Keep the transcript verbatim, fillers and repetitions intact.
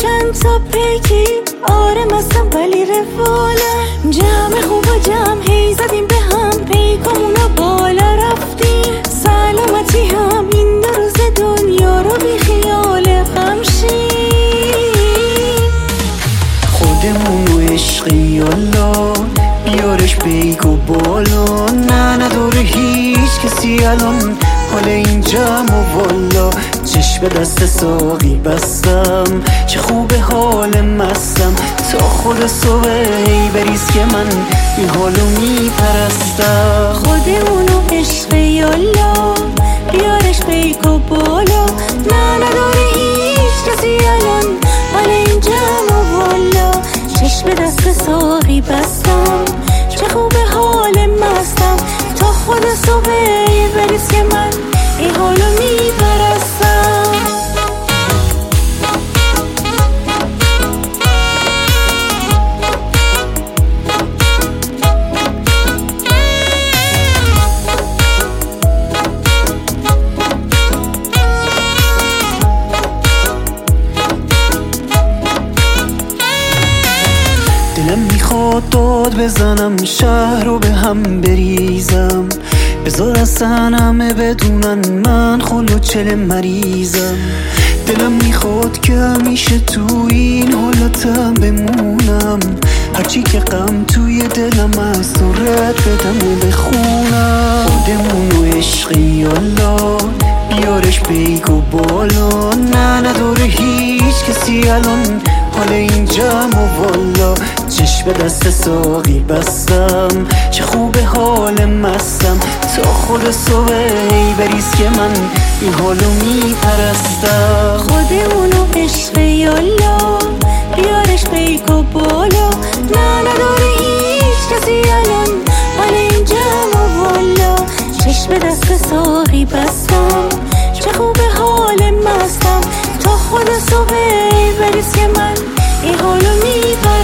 چند تا پیکی آره مستم ولی رفالم جمع خوب و جمع هی زدیم به هم پیکامونو بالا رفتیم سلامتی هم این دو روز دنیا رو بی خیال غمشیم خودمونو عشقی یالا بیارش بیگ و بالا نه نداره هیچ کسی الان حال این جمع و والا چشم دست ساقی بستم چه خوب حال مستم تا خود صبح ای بریز که من این حالو میپرستم خودمونو عشق یالا بیارش بیگ و بالا نه نداره هیچ کسی الان حال این جمع و والا چشم دست ساقی بستم چه خوب حال مستم تا خود صبح ای بریز که من این حالو میپرستم دلم میخواد داد بزنم شهر رو به هم بریزم بذار اصلا همه بدونن من خلو چل مریضم دلم میخواد که همیشه تو این حالتم بمونم هرچی که غم توی دلم از تو رد بدم و بخونم خودمونو عشقی یالا بیارش بیگ و بالا نه نداره هیچ کسی الان حال این جمع و والا چشم دست ساقی بستم چه خوب حال مستم تا خود صبح ای بریز که من این حالو میپرستم خودمونو عشق یالا بیارش بیگ و بالا نه نداره هیچ کسی الان حال این جمع و والا چشم دست ساقی بستم چه خوب حال مستم تا خود صبح ای بریز که من این حالو میپرستم